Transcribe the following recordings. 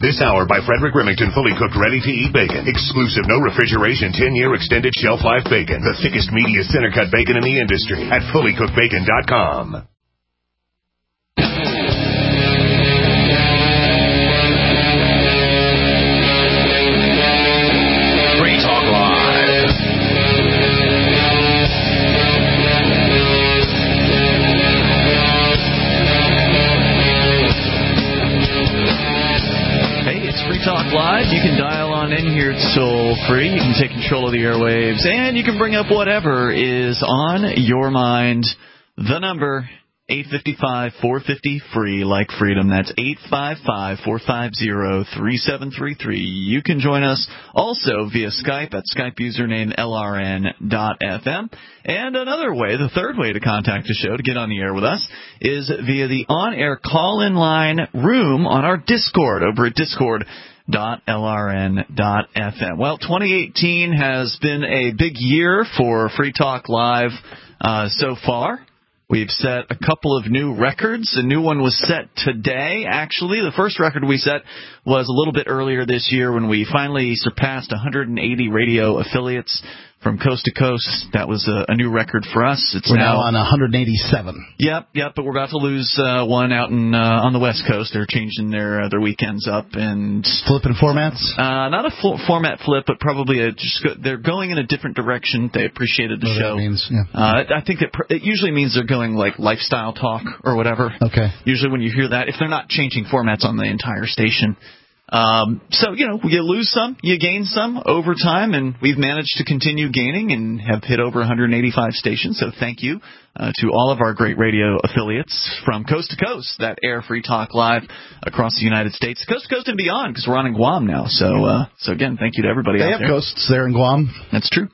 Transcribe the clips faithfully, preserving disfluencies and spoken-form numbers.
This hour by Frederick Remington, fully cooked, ready-to-eat bacon. Exclusive, no refrigeration, ten-year extended shelf life bacon. The thickest, meatiest, center-cut bacon in the industry at fully cooked bacon dot com. Free Talk Live. Hey, it's Free Talk Live. You can dial on in here. It's toll free. You can take control of the airwaves, and you can bring up whatever is on your mind. The number, eight five five, four five zero, free, like freedom. That's eight five five, four five zero, three seven three three. You can join us also via Skype at Skype username L R N dot F M. And another way, the third way to contact the show to get on the air with us is via the on-air call-in line room on our Discord over at discord dot L R N dot F M. Well, twenty eighteen has been a big year for Free Talk Live uh, so far. We've set a couple of new records. A new one was set today, actually. The first record we set was a little bit earlier this year when we finally surpassed one hundred eighty radio affiliates from coast to coast. That was a, a new record for us. It's We're now, now on one hundred eighty-seven. Yep, yep, but we're about to lose uh, one out in uh, on the West Coast. They're changing their uh, their weekends up and flipping formats. Uh, not a fl- format flip, but probably a just go, they're going in a different direction. They appreciated the what show. That means, yeah. uh, I think that pr- it usually means they're going like lifestyle talk or whatever. Okay. Usually when you hear that, if they're not changing formats on the entire station. Um, so, you know, you lose some, you gain some over time, and we've managed to continue gaining and have hit over one hundred eighty-five stations. So thank you uh, to all of our great radio affiliates from coast to coast that air Free Talk Live across the United States, coast to coast and beyond, because we're on in Guam now. So, uh, so again, thank you to everybody they out have there. Ghosts there in Guam. That's true.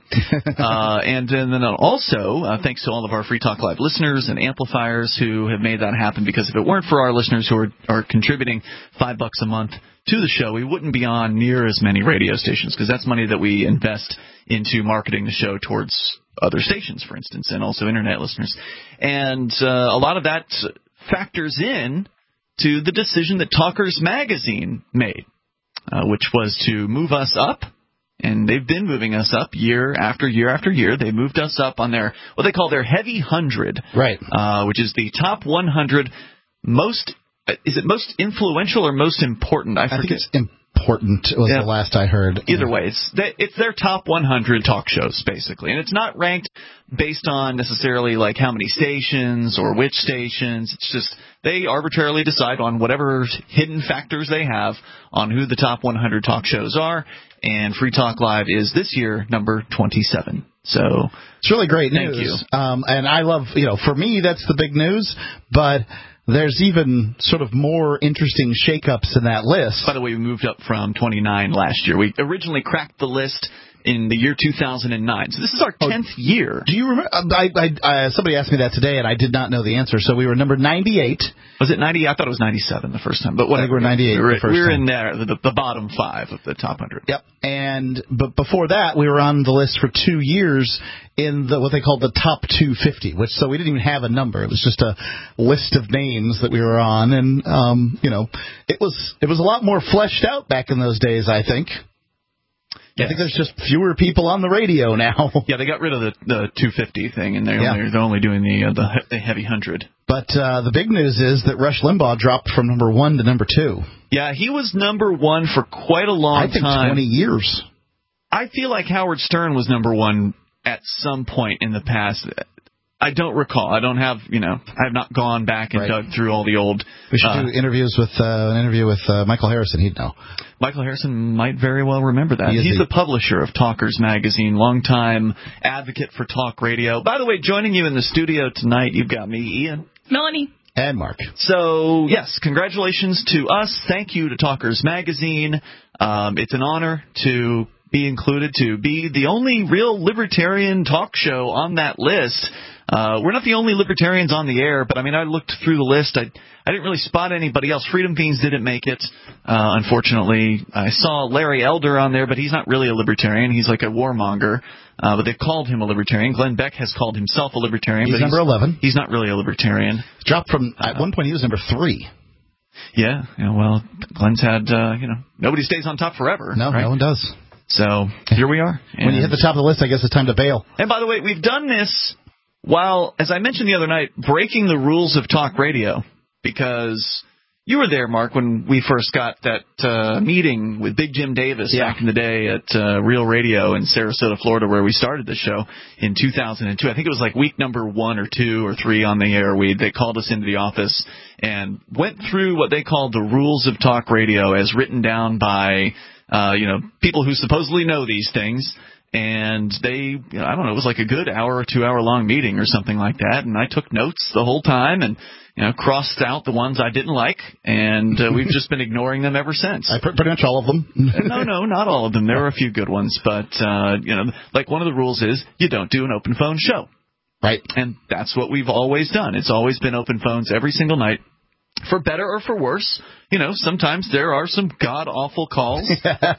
uh, and, and then also, uh, thanks to all of our Free Talk Live listeners and amplifiers who have made that happen, because if it weren't for our listeners who are, are contributing five bucks a month to the show, we wouldn't be on near as many radio stations, because that's money that we invest into marketing the show towards other stations, for instance, and also internet listeners. And uh, a lot of that factors in to the decision that Talkers Magazine made, uh, which was to move us up. And they've been moving us up year after year after year. They moved us up on their what they call their Heavy one hundred, right? Uh, which is the top one hundred most. Is it most influential or most important? I, I forget. think it's important was yeah. the last I heard. Either way, it's they, it's their top one hundred talk shows, basically. And it's not ranked based on necessarily like how many stations or which stations. It's just they arbitrarily decide on whatever hidden factors they have on who the top one hundred talk shows are. And Free Talk Live is this year number twenty-seven. So it's really great thank news. You. Um, and I love, you know, for me, that's the big news. But there's even sort of more interesting shakeups in that list. By the way, we moved up from twenty-nine last year. We originally cracked the list in the year two thousand nine. So this is our tenth oh, year. Do you remember? I, I, I, somebody asked me that today, and I did not know the answer. So we were number ninety-eight. Was it ninety? I thought it was ninety-seven the first time. But whatever. I think we were ninety-eight we were, the first we were time. in there, the, the bottom five of the top one hundred. Yep. And but before that, we were on the list for two years in the what they called the top two fifty, which so we didn't even have a number. It was just a list of names that we were on, and um, you know, it was it was a lot more fleshed out back in those days, I think. Yes. I think there's just fewer people on the radio now. Yeah, they got rid of the, the two fifty thing, and they're, yeah. only, they're only doing the, uh, the the heavy one hundred. But uh, the big news is that Rush Limbaugh dropped from number one to number two. Yeah, he was number one for quite a long time. I think time. twenty years. I feel like Howard Stern was number one at some point in the past. I don't recall. I don't have, you know, I have not gone back and right. dug through all the old. We should uh, do interviews with uh, an interview with uh, Michael Harrison. He'd know. Michael Harrison might very well remember that. He He's the, the publisher of Talkers Magazine, longtime advocate for talk radio. By the way, joining you in the studio tonight, you've got me, Ian, Melanie, and Mark. So yes, congratulations to us. Thank you to Talkers Magazine. Um, it's an honor to be included, to be the only real libertarian talk show on that list. Uh, we're not the only libertarians on the air, but I mean, I looked through the list. I I didn't really spot anybody else. Freedom Fiends didn't make it, uh, unfortunately. I saw Larry Elder on there, but he's not really a libertarian. He's like a warmonger, uh, but they've called him a libertarian. Glenn Beck has called himself a libertarian. He's but number he's, eleven. He's not really a libertarian. Dropped from, at one point he was number three. Yeah, yeah, well, Glenn's had, uh, you know, nobody stays on top forever. No, right? no one does. So here we are. When you hit the top of the list, I guess it's time to bail. And by the way, we've done this while, as I mentioned the other night, breaking the rules of talk radio, because you were there, Mark, when we first got that uh, meeting with Big Jim Davis yeah. back in the day at uh, Real Radio in Sarasota, Florida, where we started the show in two thousand two. I think it was like week number one or two or three on the air. We They called us into the office and went through what they called the rules of talk radio as written down by uh, you know people who supposedly know these things. And they, you know, I don't know, it was like a good hour or two hour long meeting or something like that. And I took notes the whole time and, you know, crossed out the ones I didn't like. And uh, we've just been ignoring them ever since. I pretty much all of them. no, no, not all of them. There were a few good ones. But, uh, you know, like one of the rules is you don't do an open phone show. Right. And that's what we've always done. It's always been open phones every single night. For better or for worse, you know, sometimes there are some god-awful calls.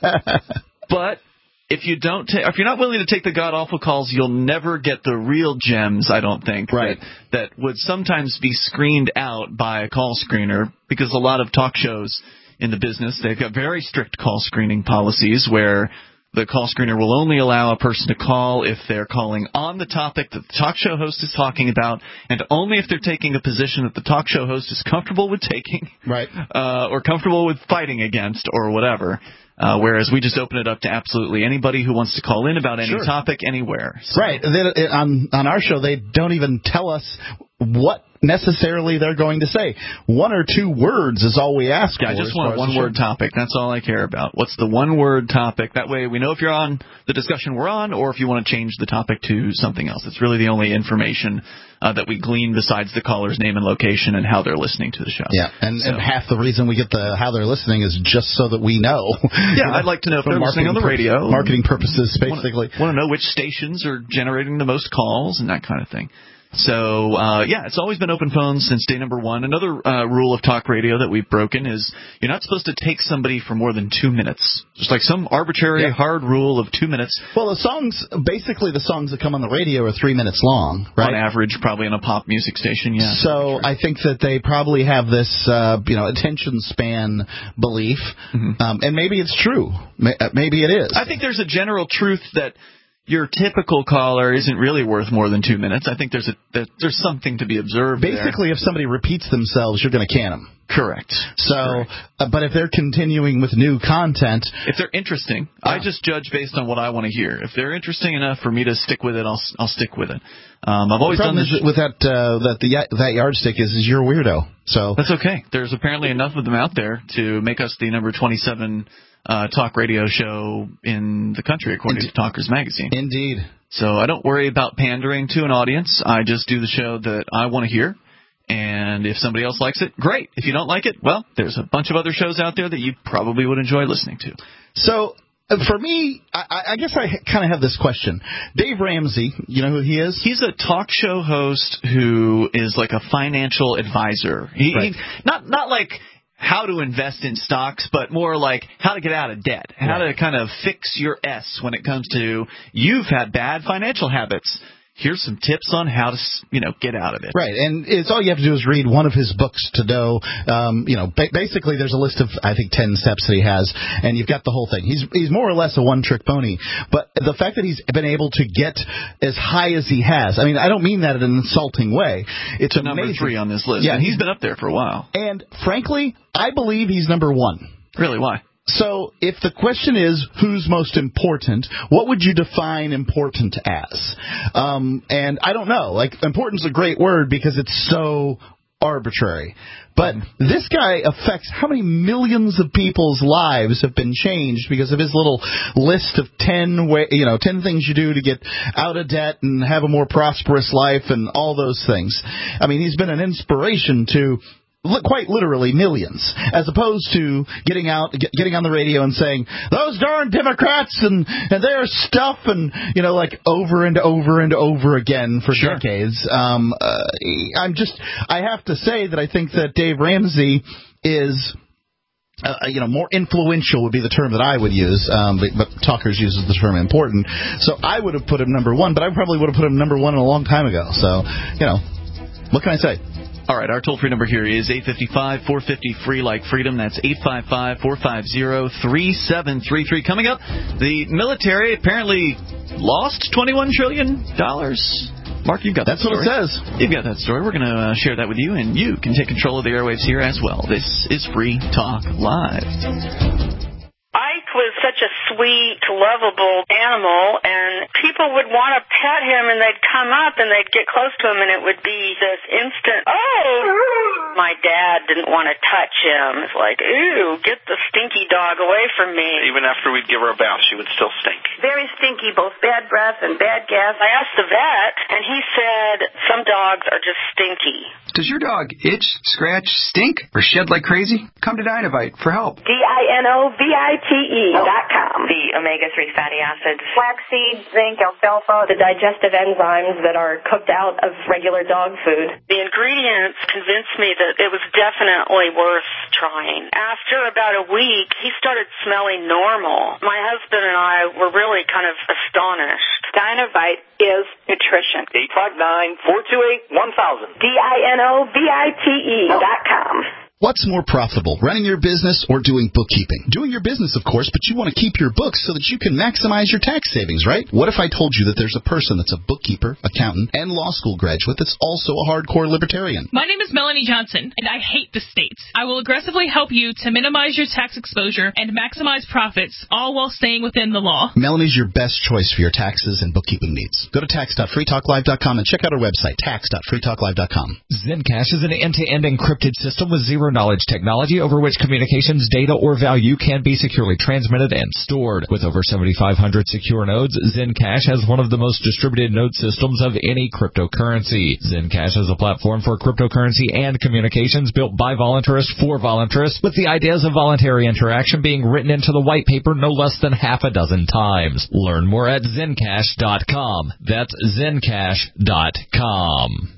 But if you don't, ta- if you're not willing to take the god awful calls, you'll never get the real gems. I don't think right. that, that would sometimes be screened out by a call screener, because a lot of talk shows in the business, they've got very strict call screening policies where the call screener will only allow a person to call if they're calling on the topic that the talk show host is talking about, and only if they're taking a position that the talk show host is comfortable with taking, right, uh, or comfortable with fighting against, or whatever. Uh, whereas we just open it up to absolutely anybody who wants to call in about any sure. topic anywhere. So. Right. They, on on our show, they don't even tell us what necessarily they're going to say. One or two words is all we ask yeah, for. I just want one word topic. That's all I care about. What's the one word topic? That way we know if you're on the discussion we're on, or if you want to change the topic to something else. It's really the only information uh, that we glean besides the caller's name and location and how they're listening to the show. Yeah, and, so. and half the reason we get the how they're listening is just so that we know. Yeah, I'd like to know if they're listening on the radio. Marketing purposes, basically. Want to know which stations are generating the most calls and that kind of thing. So, uh, yeah, it's always been open phones since day number one. Another uh, rule of talk radio that we've broken is you're not supposed to take somebody for more than two minutes. Just like some arbitrary, yeah. hard rule of two minutes. Well, the songs, basically the songs that come on the radio are three minutes long, right? On average, probably in a pop music station, yeah. So I think that they probably have this, uh, you know, attention span belief, mm-hmm. um, and maybe it's true. Maybe it is. I think there's a general truth that your typical caller isn't really worth more than two minutes. I think there's a there's something to be observed. Basically, there. if somebody repeats themselves, you're going to can them. Correct. So, Correct. Uh, but if they're continuing with new content, if they're interesting, uh, I just judge based on what I want to hear. If they're interesting enough for me to stick with it, I'll I'll stick with it. Um, I've always the done this is with that uh, that the that yardstick is is you're a weirdo. So that's okay. There's apparently enough of them out there to make us the number twenty-seven uh, talk radio show in the country, according Indeed. to Talkers Magazine. Indeed. So I don't worry about pandering to an audience. I just do the show that I want to hear. And if somebody else likes it, great. If you don't like it, well, there's a bunch of other shows out there that you probably would enjoy listening to. So for me, I, I guess I kind of have this question. Dave Ramsey, you know who he is? He's a talk show host who is like a financial advisor. He, right. he, not not like how to invest in stocks, but more like how to get out of debt, how right. to kind of fix your S when it comes to you've had bad financial habits. Here's some tips on how to, you know, get out of it. Right, and it's all you have to do is read one of his books to know, um, you know, ba- basically there's a list of, I think, ten steps that he has, and you've got the whole thing. He's he's more or less a one-trick pony, but the fact that he's been able to get as high as he has, I mean, I don't mean that in an insulting way. It's to number three on this list. Yeah, and he's been up there for a while. And frankly, I believe he's number one. Really, why? So if the question is who's most important, what would you define important as? Um, and I don't know. Like, important's a great word because it's so arbitrary. But this guy affects how many millions of people's lives have been changed because of his little list of ten, way, you know, ten things you do to get out of debt and have a more prosperous life and all those things. I mean, he's been an inspiration to quite literally millions, as opposed to getting out, get, getting on the radio and saying those darn Democrats and, and their stuff, and you know, like over and over and over again for sure. decades. Um, uh, I'm just, I have to say that I think that Dave Ramsey is. Uh, you know, more influential would be the term that I would use, um, but, but Talkers uses the term important. So I would have put him number one, but I probably would have put him number one a long time ago. So, you know, what can I say? All right, our toll-free number here is eight five five, four five zero, free like freedom. That's eight five five, four five zero, three seven three three. Coming up, the military apparently lost twenty-one trillion dollars. Mark, you've got that That's story. what it says. You've got that story. We're going to uh, share that with you, and you can take control of the airwaves here as well. This is Free Talk Live. Ike was such a sweet, lovable animal, and people would want to pet him, and they'd come up, and they'd get close to him, and it would be this instant, oh! My dad didn't want to touch him. It's like, ooh, get the stinky dog away from me. Even after we'd give her a bath, she would still stink. Very stinky, both bad breath and bad gas. I asked the vet, and he said some dogs are just stinky. Does your dog itch, scratch, stink, or shed like crazy? Come to Dinovite for help. D I N O V I T E dot com. The omega three fatty acids, Flaxseed, zinc, alfalfa, the digestive enzymes that are cooked out of regular dog food. the ingredients convinced me that it was definitely worth trying. After about a week, he started smelling normal. My husband and I were really kind of astonished. Dinovite is nutrition. eight five nine, four two eight, one thousand. D I N O V I T E dot com. What's more profitable, running your business or doing bookkeeping? Doing your business, of course, but you want to keep your books so that you can maximize your tax savings, right? What if I told you that there's a person that's a bookkeeper, accountant, and law school graduate that's also a hardcore libertarian? My name is Melanie Johnson, and I hate the states. I will aggressively help you to minimize your tax exposure and maximize profits, all while staying within the law. Melanie's your best choice for your taxes and bookkeeping needs. Go to tax dot free talk live dot com and check out our website, tax dot free talk live dot com. Zencash is an end-to-end encrypted system with zero-knowledge technology over which communications, data, or value can be securely transmitted and stored. With over seventy-five hundred secure nodes, Zencash has one of the most distributed node systems of any cryptocurrency. Zencash is a platform for cryptocurrency and communications built by voluntarists for voluntarists, with the ideas of voluntary interaction being written into the white paper no less than half a dozen times. Learn more at zencash dot com. That's zencash dot com.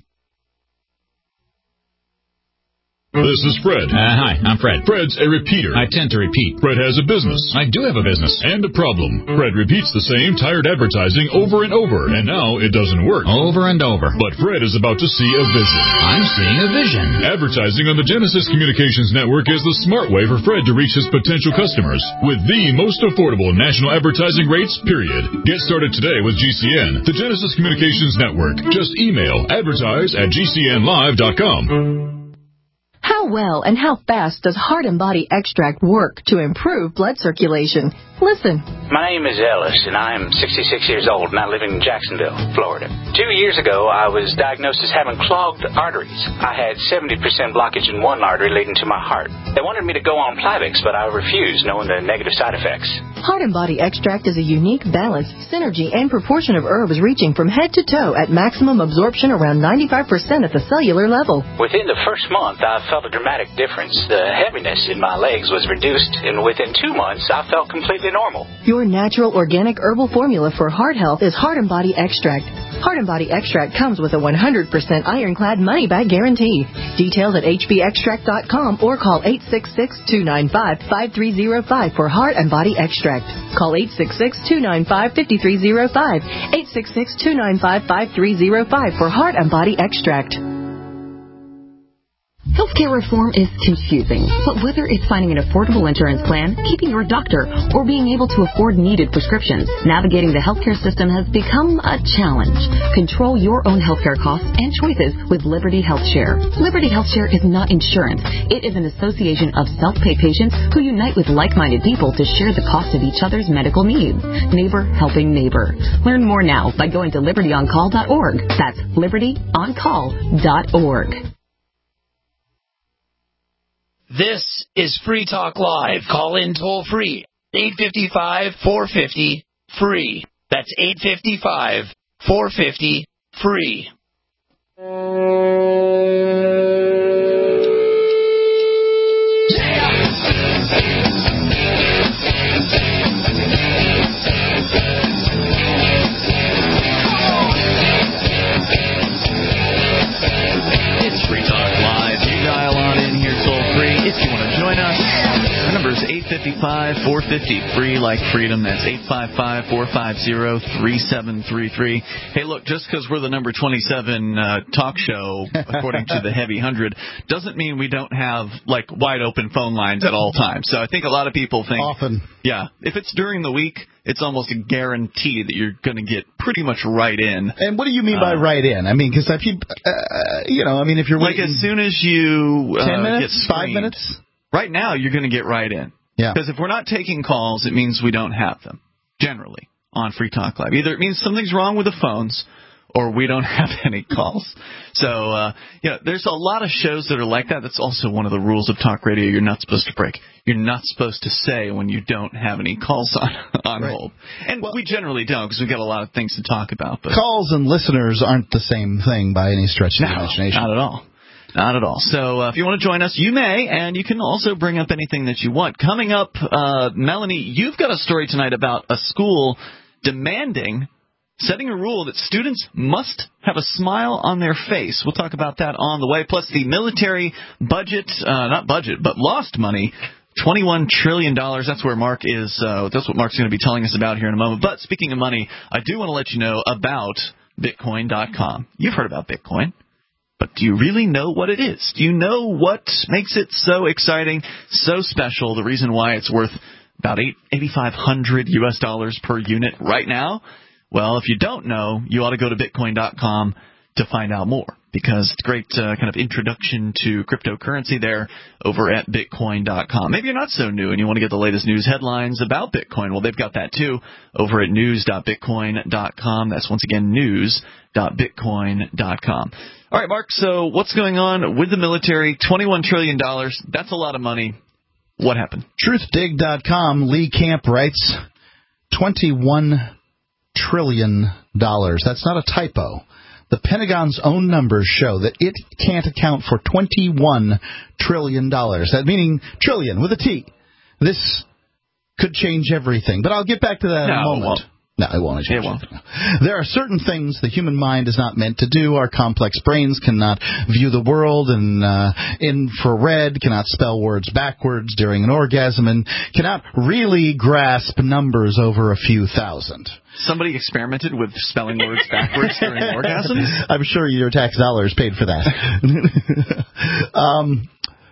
This is Fred. Uh, hi, I'm Fred. Fred's a repeater. I tend to repeat. Fred has a business. I do have a business. And a problem. Fred repeats the same tired advertising over and over, and now it doesn't work. Over and over. But Fred is about to see a vision. I'm seeing a vision. Advertising on the Genesis Communications Network is the smart way for Fred to reach his potential customers with the most affordable national advertising rates, period. Get started today with G C N, the Genesis Communications Network. Just email advertise at g c n live dot com. How well and how fast does Heart and Body Extract work to improve blood circulation? Listen. My name is Ellis, and I'm sixty-six years old, and I live in Jacksonville, Florida. Two years ago, I was diagnosed as having clogged arteries. I had seventy percent blockage in one artery leading to my heart. They wanted me to go on Plavix, but I refused, knowing the negative side effects. Heart and Body Extract is a unique balance, synergy, and proportion of herbs reaching from head to toe at maximum absorption around ninety-five percent at the cellular level. Within the first month, I felt a dramatic difference. The heaviness in my legs was reduced, and within two months, I felt completely normal. Your natural organic herbal formula for heart health is Heart and Body Extract. Heart and Body Extract comes with a one hundred percent ironclad money-back guarantee. Details at h b extract dot com or call eight six six, two nine five, five three zero five for Heart and Body Extract. Call eight six six, two nine five, five three zero five, eight six six, two nine five, five three zero five for Heart and Body Extract. Healthcare reform is confusing, but whether it's finding an affordable insurance plan, keeping your doctor, or being able to afford needed prescriptions, navigating the healthcare system has become a challenge. Control your own healthcare costs and choices with Liberty HealthShare. Liberty HealthShare is not insurance. It is an association of self-pay patients who unite with like-minded people to share the cost of each other's medical needs. Neighbor helping neighbor. Learn more now by going to liberty on call dot org. That's liberty on call dot org. This is Free Talk Live. Call in toll free. eight five five, four five zero, free. That's eight five five, four five zero, free. It's Free Talk Live. You dial on in here toll free if you want to join us. Our number is eight five five, four fifty, free like freedom. That's eight five five, four five zero, three seven three three. Hey, look, just because we're the number twenty-seven uh, talk show, according to the Heavy one hundred, doesn't mean we don't have, like, wide open phone lines at all times. So I think a lot of people think... Often. Yeah. If it's during the week, it's almost a guarantee that you're going to get pretty much right in. And what do you mean by uh, right in? I mean, because I keep, uh, you know, I mean, if you're like waiting... as soon as you uh, ten minutes? get Five screened, minutes? Right now, you're going to get right in. Yeah. Because if we're not taking calls, it means we don't have them, generally, on Free Talk Live. Either it means something's wrong with the phones, or we don't have any calls. So, uh, you know, there's a lot of shows that are like that. That's also one of the rules of talk radio you're not supposed to break. You're not supposed to say when you don't have any calls on, on right. hold. And well, we generally don't, because we've got a lot of things to talk about. But calls and listeners aren't the same thing by any stretch of no, the imagination. Not at all. Not at all. So uh, if you want to join us, you may, and you can also bring up anything that you want. Coming up, uh, Melanie, you've got a story tonight about a school demanding, setting a rule that students must have a smile on their face. We'll talk about that on the way. Plus the military budget, uh, not budget, but lost money, twenty-one trillion dollars. That's where Mark is. Uh, that's what Mark's going to be telling us about here in a moment. But speaking of money, I do want to let you know about Bitcoin dot com. You've heard about Bitcoin. But do you really know what it is? Do you know what makes it so exciting, so special, the reason why it's worth about eighty-five hundred U S dollars per unit right now? Well, if you don't know, you ought to go to Bitcoin dot com to find out more, because it's a great uh, kind of introduction to cryptocurrency there over at Bitcoin dot com. Maybe you're not so new and you want to get the latest news headlines about Bitcoin. Well, they've got that too over at news dot bitcoin dot com. That's once again news dot bitcoin dot com. All right, Mark, so what's going on with the military? twenty-one trillion dollars, that's a lot of money. What happened? truth dig dot com, Lee Camp writes, twenty-one trillion dollars. That's not a typo. The Pentagon's own numbers show that it can't account for twenty-one trillion dollars. That meaning trillion with a T. This could change everything. But I'll get back to that no, in a moment. It no, it won't. It won't. There are certain things the human mind is not meant to do. Our complex brains cannot view the world in uh, infrared, cannot spell words backwards during an orgasm, and cannot really grasp numbers over a few thousand. Somebody experimented with spelling words backwards during orgasms? I'm sure your tax dollars paid for that. um,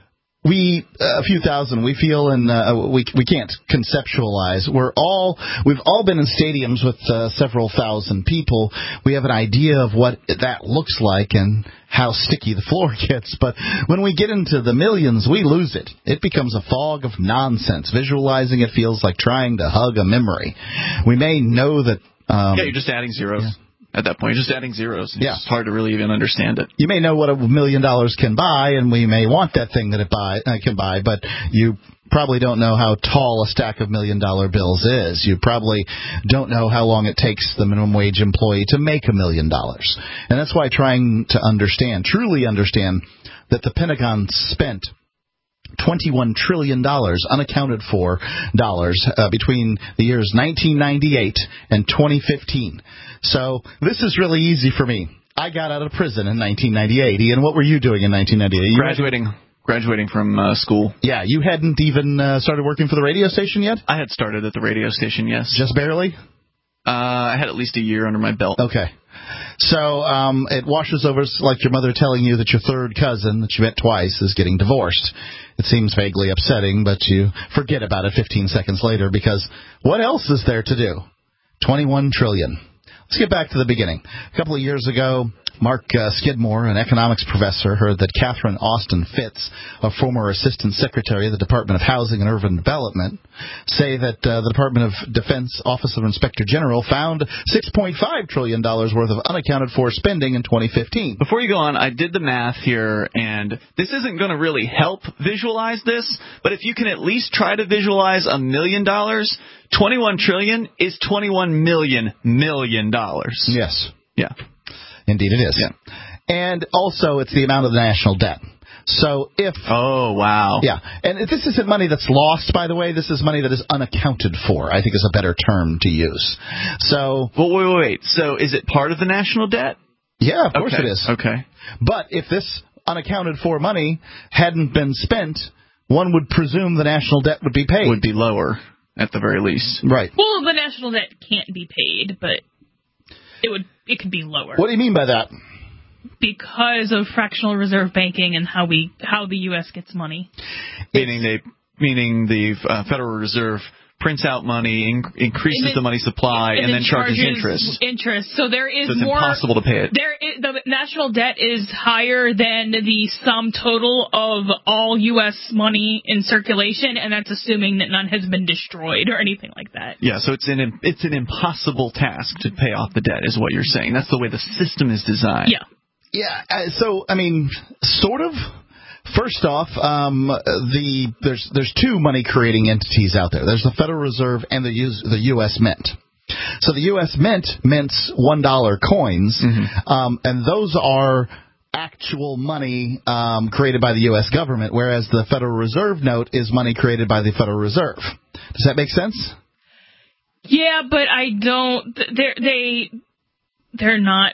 we uh, a few thousand. We feel and uh, we we can't conceptualize. We're all we've all been in stadiums with uh, several thousand people. We have an idea of what that looks like and how sticky the floor gets. But when we get into the millions, we lose it. It becomes a fog of nonsense. Visualizing it feels like trying to hug a memory. We may know that. Um, yeah, you're just adding zeros. Yeah. At that point, you're just adding zeros. It's yeah. just hard to really even understand it. You may know what a million dollars can buy, and we may want that thing that it buy, uh, can buy, but you probably don't know how tall a stack of million-dollar bills is. You probably don't know how long it takes the minimum wage employee to make a million dollars. And that's why trying to understand, truly understand, that the Pentagon spent twenty-one trillion dollars, unaccounted for dollars, uh, between the years nineteen ninety-eight and twenty fifteen. So this is really easy for me. I got out of prison in nineteen ninety-eight. Ian, what were you doing in nineteen ninety-eight? You graduating. Had, graduating from uh, school. Yeah, you hadn't even uh, started working for the radio station yet? I had started at the radio station, yes. Just barely? Uh, I had at least a year under my belt. Okay. So um, it washes over like your mother telling you that your third cousin that you met twice is getting divorced. It seems vaguely upsetting, but you forget about it fifteen seconds later because what else is there to do? twenty-one trillion dollars. Let's get back to the beginning. A couple of years ago, Mark uh, Skidmore, an economics professor, heard that Catherine Austin Fitts, a former assistant secretary of the Department of Housing and Urban Development, say that uh, the Department of Defense Office of Inspector General found six point five trillion dollars worth of unaccounted for spending in twenty fifteen. Before you go on, I did the math here, and this isn't going to really help visualize this, but if you can at least try to visualize a million dollars, twenty-one trillion is twenty-one million million dollars. Yes. Yeah. Indeed it is. Yeah. And also it's the amount of the national debt. So if... Oh, wow. Yeah. And this isn't money that's lost, by the way. This is money that is unaccounted for, I think is a better term to use. So... Well, wait, wait, wait. So is it part of the national debt? Yeah, of course okay. it is. Okay. But if this unaccounted for money hadn't been spent, one would presume the national debt would be paid. Would be lower. at the very least. Right. Well, the national debt can't be paid, but it would it could be lower. What do you mean by that? Because of fractional reserve banking and how we how the U S gets money. Meaning they meaning the uh, Federal Reserve prints out money, in, increases then, the money supply, and, and then, then charges, charges interest. Interest. So there is so it's more. impossible to pay it. There is, the national debt is higher than the sum total of all U S money in circulation, and that's assuming that none has been destroyed or anything like that. Yeah, so it's an it's an impossible task to pay off the debt, is what you're saying. That's the way the system is designed. Yeah. Yeah. Uh, so I mean, sort of. First off, um, the there's there's two money creating entities out there. There's the Federal Reserve and the U, the U S Mint. So the U S Mint mints one dollar coins, mm-hmm. um, and those are actual money um, created by the U S government, whereas the Federal Reserve note is money created by the Federal Reserve. Does that make sense? Yeah, but I don't. They're they they're not.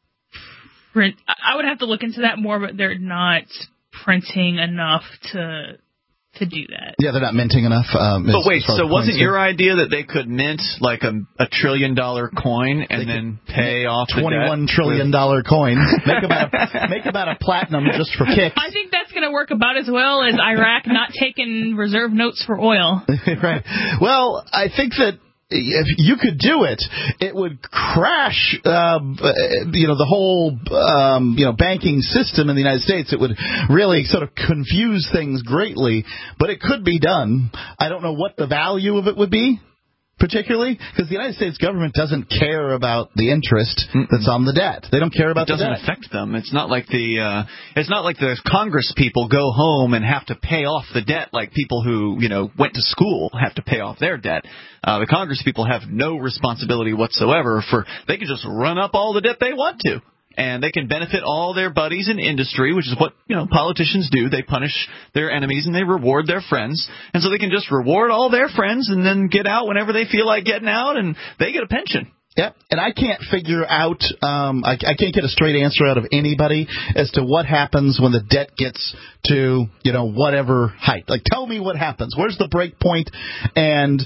Print, I would have to look into that more, but they're not printing enough to to do that. Yeah, they're not minting enough. Um, but as, wait, as so wasn't go. your idea that they could mint like a, a trillion dollar coin and then pay off the twenty-one trillion dollar coin? Make about a, make about a platinum just for kicks. I think that's going to work about as well as Iraq not taking reserve notes for oil. Right. Well, I think that if you could do it, it would crash, uh, you know, the whole, um, you know, banking system in the United States. It would really sort of confuse things greatly, but it could be done. I don't know what the value of it would be, particularly, because the United States government doesn't care about the interest Mm-mm. that's on the debt. They don't care about the debt. It doesn't affect them. It's not like the uh, it's not like the Congress people go home and have to pay off the debt like people who, you know, went to school have to pay off their debt. Uh, the Congress people have no responsibility whatsoever for they can just run up all the debt they want to. And they can benefit all their buddies in industry, which is what, you know, politicians do. They punish their enemies and they reward their friends. And so they can just reward all their friends and then get out whenever they feel like getting out, and they get a pension. Yep, and I can't figure out, um, I, I can't get a straight answer out of anybody as to what happens when the debt gets to, you know, whatever height. Like, tell me what happens. Where's the break point, and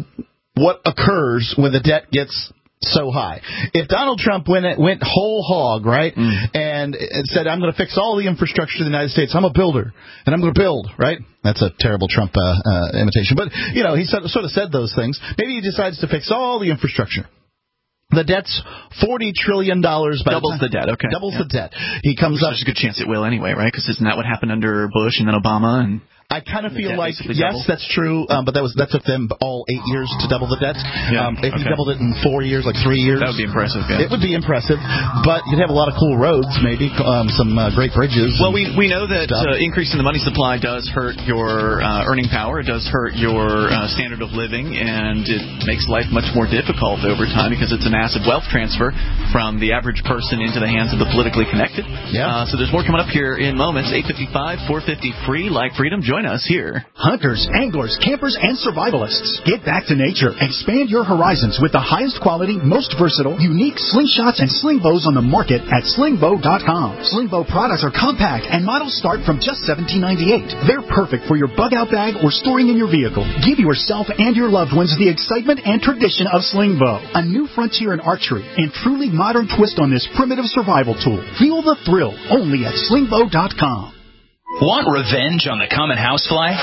what occurs when the debt gets so high? If Donald Trump went went whole hog, right, mm. and said, I'm going to fix all the infrastructure in the United States, I'm a builder, and I'm going to build, right? That's a terrible Trump uh, uh, imitation. But, you know, he sort of said those things. Maybe he decides to fix all the infrastructure. The debt's forty trillion dollars. Doubles the, the debt, okay. Doubles yeah. the debt. He comes There's up. There's a good chance it will anyway, right? Because isn't that what happened under Bush and then Obama? And I kind of feel like, yes, doubled. that's true, um, but that was that took them all eight years to double the debt. Yeah, um, if okay. you doubled it in four years, like three years. That would be impressive, yeah. It would be impressive, but you'd have a lot of cool roads, maybe, um, some uh, great bridges. Well, we we know that uh, increasing the money supply does hurt your uh, earning power. It does hurt your uh, standard of living, and it makes life much more difficult over time because it's a massive wealth transfer from the average person into the hands of the politically connected. Yeah. Uh, so there's more coming up here in moments. eight fifty-five, four fifty free, like Freedom. Join us here. Hunters, anglers, campers, and survivalists. Get back to nature. Expand your horizons with the highest quality, most versatile, unique slingshots and sling bows on the market at sling bow dot com. Sling bow products are compact and models start from just seventeen ninety-eight. They're perfect for your bug-out bag or storing in your vehicle. Give yourself and your loved ones the excitement and tradition of sling bow, a new frontier in archery and truly modern twist on this primitive survival tool. Feel the thrill only at sling bow dot com. Want revenge on the common housefly?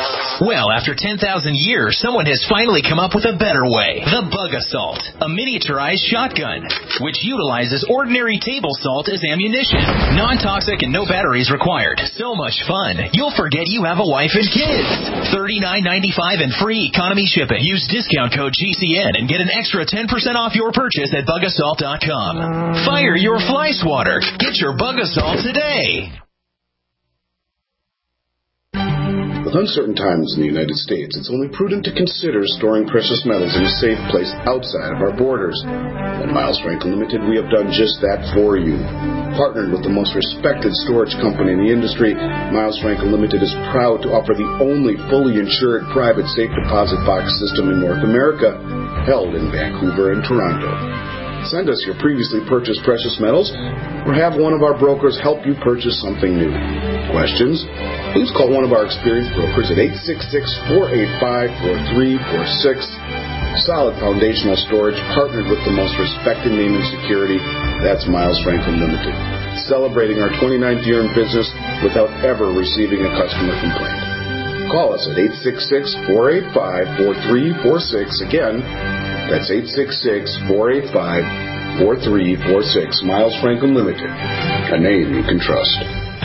Well, after ten thousand years, someone has finally come up with a better way. The Bug Assault, a miniaturized shotgun, which utilizes ordinary table salt as ammunition. Non-toxic and no batteries required. So much fun, you'll forget you have a wife and kids. thirty-nine ninety-five and free economy shipping. Use discount code G C N and get an extra ten percent off your purchase at bug assault dot com. Fire your fly swatter. Get your Bug Assault today. With uncertain times in the United States, it's only prudent to consider storing precious metals in a safe place outside of our borders. At Miles Franklin Limited, we have done just that for you. Partnered with the most respected storage company in the industry, Miles Franklin Limited is proud to offer the only fully insured private safe deposit box system in North America, held in Vancouver and Toronto. Send us your previously purchased precious metals or have one of our brokers help you purchase something new. Questions? Please call one of our experienced brokers at eight six six, four eight five, four three four six. Solid foundational storage partnered with the most respected name in security. That's Miles Franklin Limited. Celebrating our twenty-ninth year in business without ever receiving a customer complaint. Call us at eight six six, four eight five, four three four six. Again, that's eight six six, four eight five, four three four six. Miles Franklin Limited, a name you can trust.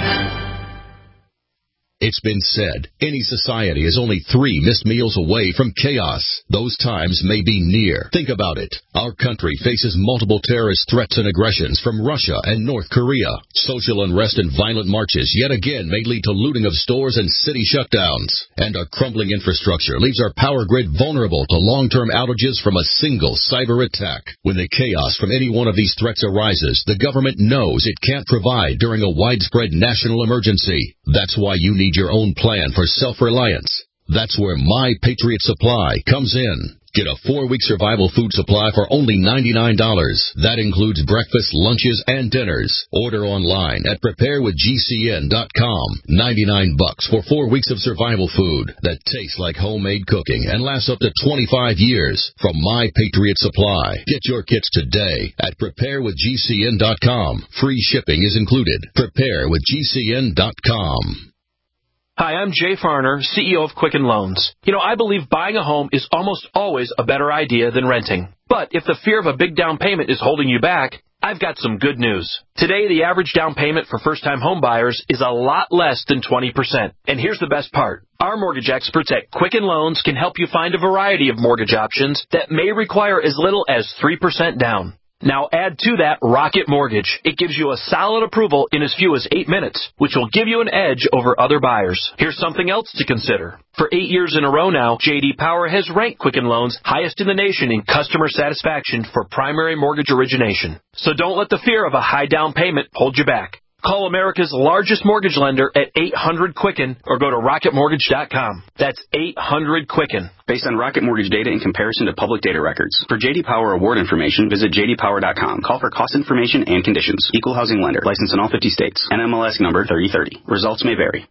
It's been said, any society is only three missed meals away from chaos. Those times may be near. Think about it. Our country faces multiple terrorist threats and aggressions from Russia and North Korea. Social unrest and violent marches yet again may lead to looting of stores and city shutdowns. And our crumbling infrastructure leaves our power grid vulnerable to long-term outages from a single cyber attack. When the chaos from any one of these threats arises, the government knows it can't provide during a widespread national emergency. That's why you need your own plan for self-reliance. That's where My Patriot Supply comes in. Get a four-week survival food supply for only ninety-nine dollars. That includes breakfast, lunches, and dinners. Order online at prepare with G C N dot com. ninety-nine bucks for four weeks of survival food that tastes like homemade cooking and lasts up to twenty-five years from My Patriot Supply. Get your kits today at prepare with G C N dot com. Free shipping is included. prepare with G C N dot com. Hi, I'm Jay Farner, C E O of Quicken Loans. You know, I believe buying a home is almost always a better idea than renting. But if the fear of a big down payment is holding you back, I've got some good news. Today, the average down payment for first-time home buyers is a lot less than twenty percent. And here's the best part. Our mortgage experts at Quicken Loans can help you find a variety of mortgage options that may require as little as three percent down. Now add to that Rocket Mortgage. It gives you a solid approval in as few as eight minutes, which will give you an edge over other buyers. Here's something else to consider. For eight years in a row now, J D Power has ranked Quicken Loans highest in the nation in customer satisfaction for primary mortgage origination. So don't let the fear of a high down payment hold you back. Call America's largest mortgage lender at eight hundred Quicken or go to rocket mortgage dot com. That's eight hundred Quicken. Based on Rocket Mortgage data in comparison to public data records. For J D Power award information, visit J D Power dot com. Call for cost information and conditions. Equal housing lender. Licensed in all fifty states. N M L S number thirty thirty. Results may vary.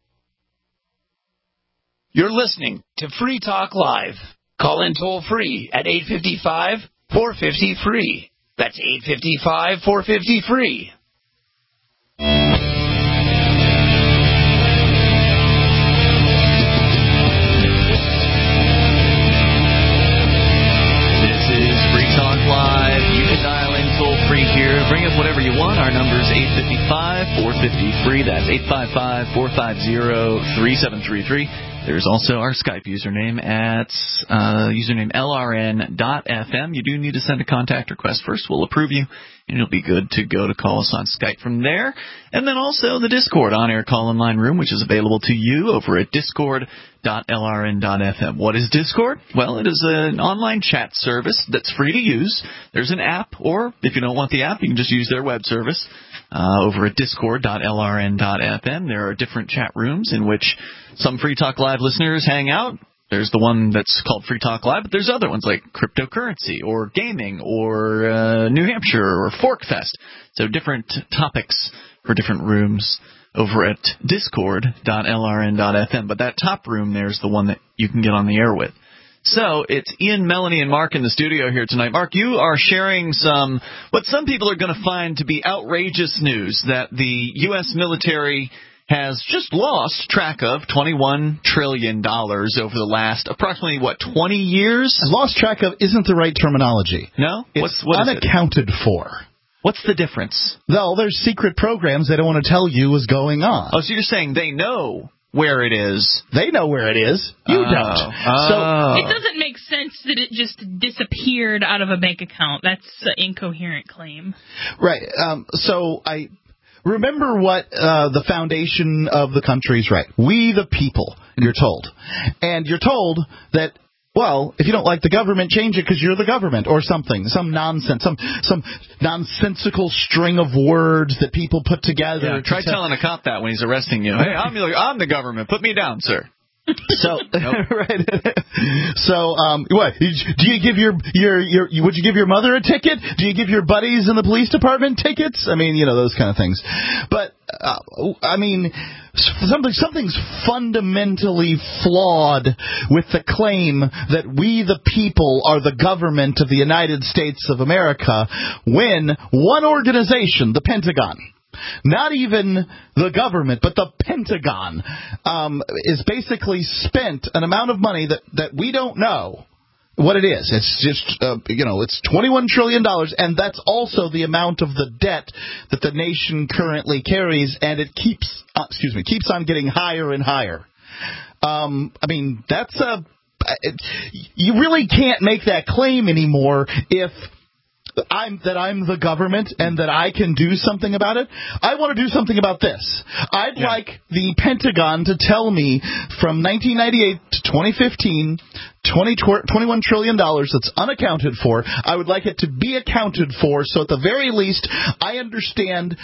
You're listening to Free Talk Live. Call in toll free at eight five five, four five zero, free. That's eight five five, four five zero, free. Bring up whatever you want. Our number is eight five five, four five zero, free. That's eight five five, four five zero, three seven three three. There's also our Skype username at uh, username L R N dot F M. You do need to send a contact request first. We'll approve you, and you'll be good to go to call us on Skype from there. And then also the Discord on-air call-in line room, which is available to you over at discord dot L R N dot F M. What is Discord? Well, it is an online chat service that's free to use. There's an app, or if you don't want the app, you can just use their web service. Uh, over at discord dot L R N dot F M, there are different chat rooms in which some Free Talk Live listeners hang out. There's the one that's called Free Talk Live, but there's other ones like cryptocurrency or gaming or uh, New Hampshire or Forkfest. So different topics for different rooms over at discord dot L R N dot F M. But that top room there is the one that you can get on the air with. So it's Ian, Melanie, and Mark in the studio here tonight. Mark, you are sharing some, what some people are going to find to be outrageous news, that the U S military has just lost track of twenty-one trillion dollars over the last approximately, what, twenty years? Lost track of isn't the right terminology. No? It's What's, what unaccounted for. What's the difference? Well, there's secret programs they don't want to tell you is going on. Oh, so you're saying they know where it is. They know where it is. You oh. don't. Oh. So it doesn't make sense that it just disappeared out of a bank account. That's an incoherent claim. Right. Um, so I remember what uh, the foundation of the country is, right. We the people, you're told. And you're told that, well, if you don't like the government, change it because you're the government or something. Some nonsense, some some nonsensical string of words that people put together. Yeah, try to telling a cop that when he's arresting you. Hey, I'm the, I'm the government. Put me down, sir. So, right. So, um, what? Do you give your, your, your, would you give your mother a ticket? Do you give your buddies in the police department tickets? I mean, you know, those kind of things. But, uh, I mean, something, something's fundamentally flawed with the claim that we, the people, are the government of the United States of America when one organization, the Pentagon, not even the government, but the Pentagon, um, is basically spent an amount of money that, that we don't know what it is. It's just, uh, you know, it's twenty-one trillion dollars, and that's also the amount of the debt that the nation currently carries, and it keeps, uh, excuse me, keeps on getting higher and higher. Um, I mean, that's a, it, you really can't make that claim anymore if I'm that I'm the government and that I can do something about it. I want to do something about this. I'd yeah. like the Pentagon to tell me from nineteen ninety-eight to twenty fifteen, twenty, twenty-one trillion dollars that's unaccounted for. I would like it to be accounted for, so at the very least I understand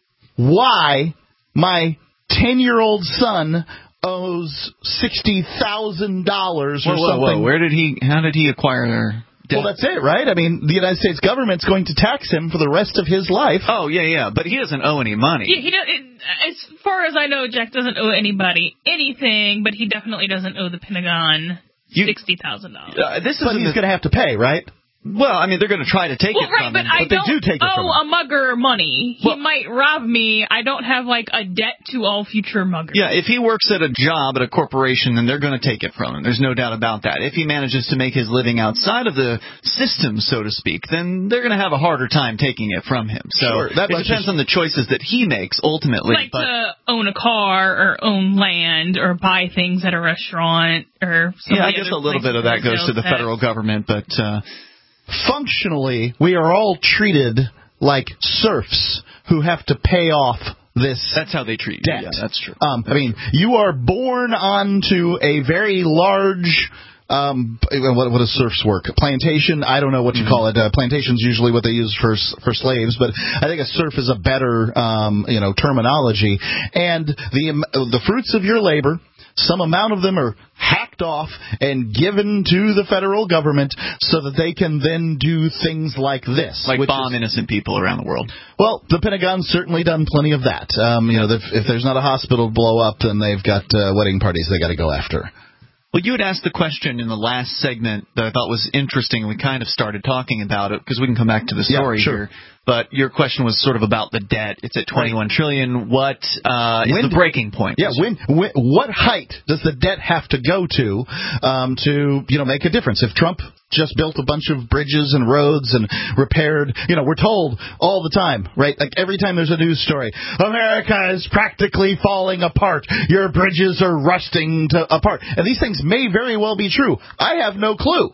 why my ten-year-old son owes sixty thousand dollars or whoa, whoa, something. Whoa. Where did he? How did he acquire their? Well, that's it, right? I mean, the United States government's going to tax him for the rest of his life. Oh, yeah, yeah, but he doesn't owe any money. Yeah, he does, it, as far as I know, Jack doesn't owe anybody anything, but he definitely doesn't owe the Pentagon sixty thousand dollars. Uh, this is but he's going to have to pay, right? Well, I mean, they're going to try to take well, it right, from but him, I but they do take it from him. owe a mugger money. He well, might rob me. I don't have, like, a debt to all future muggers. Yeah, if he works at a job at a corporation, then they're going to take it from him. There's no doubt about that. If he manages to make his living outside of the system, so to speak, then they're going to have a harder time taking it from him. So sure, that it depends on the choices that he makes, ultimately. Like but, to own a car or own land or buy things at a restaurant or something. Yeah, I guess a little bit of that goes to the tax. federal government, but... Uh, Functionally, we are all treated like serfs who have to pay off this That's how they treat debt. you. Yeah, that's true. Um, I mean, you are born onto a very large... Um, what, what does serfs work? Plantation? I don't know what you mm-hmm. call it. Uh, plantation's usually what they use for for slaves, but I think a serf is a better, um, you know, terminology. And the the fruits of your labor, some amount of them are hacked off and given to the federal government so that they can then do things like this. Like bomb is, innocent people around the world. Well, the Pentagon's certainly done plenty of that. Um, you know, if, if there's not a hospital blow up, then they've got uh, wedding parties they got to go after. Well, you had asked the question in the last segment that I thought was interesting. We kind of started talking about it because we can come back to the story yeah, sure. here. But your question was sort of about the debt. It's at twenty-one right. trillion. What uh, is when, the breaking point? Yeah, when, when, what height does the debt have to go to um, to you know make a difference? If Trump just built a bunch of bridges and roads and repaired, you know, we're told all the time, right? Like every time there's a news story, America is practically falling apart. Your bridges are rusting to apart, and these things may very well be true. I have no clue.